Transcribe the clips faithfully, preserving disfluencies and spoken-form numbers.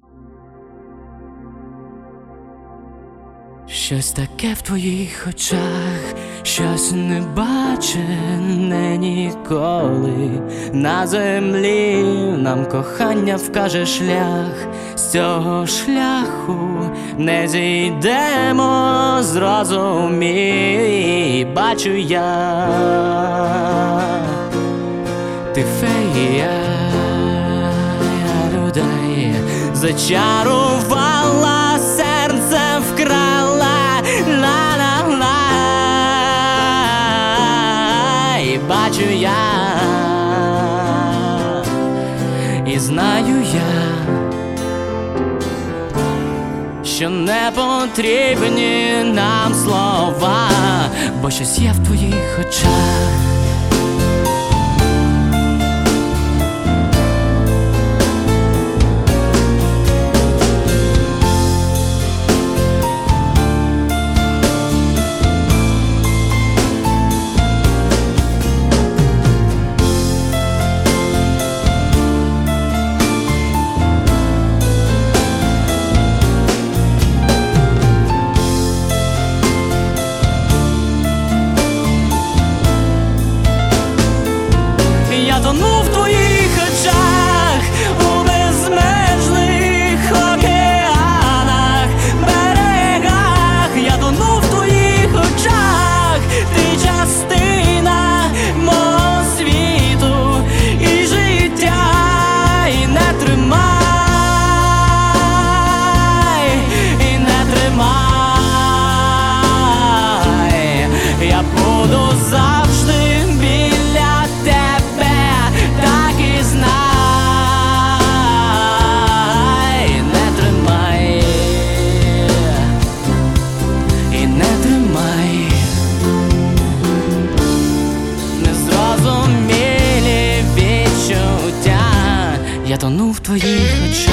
Щось таке в твоїх очах, щось не бачене ніколи. На землі нам кохання вкаже шлях. З цього шляху не зійдемо, зрозумій. Бачу я, ти фея людей, зачарувала, серце вкрала. Ла-ла-ла, і бачу я, і знаю я, що не потрібні нам слова, бо щось є в твоїх очах. Я тону в твоїх очах, у безмежних океанах, берегах. Я тону в твоїх очах, ти частина мого світу і життя. І не тримай, і не тримай. Я буду завжди біля тебе. Я тону в твоїх очах.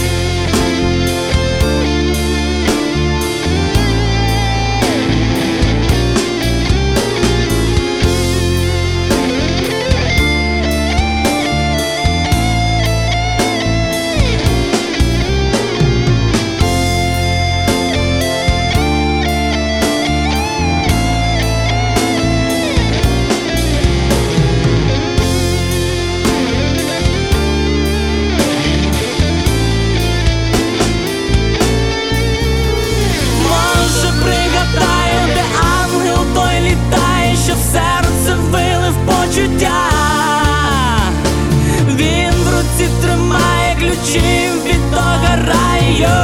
Він в руці тримає ключі від того раю.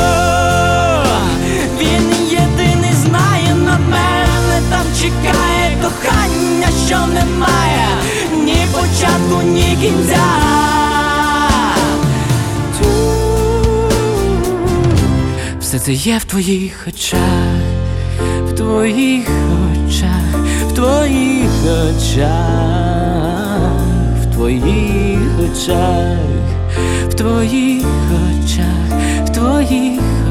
Він єдиний знає, на мене там чекає кохання, що немає ні початку, ні кінця. Все це є в твоїх очах, в твоїх очах, в твоїх очах, в твоїх очах, в твоїх очах, в твоїх